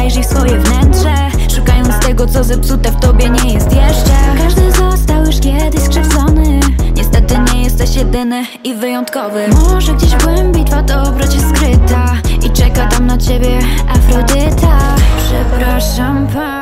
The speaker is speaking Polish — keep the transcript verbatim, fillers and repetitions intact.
zajrzyj w swoje wnętrze, szukając tego, co zepsute w tobie nie jest jeszcze. Każdy został już kiedyś skrzywdzony, niestety nie jesteś jedyny i wyjątkowy. Może gdzieś w głębi twa dobroć jest skryta i czeka tam na ciebie Afrodyta. Przepraszam, pan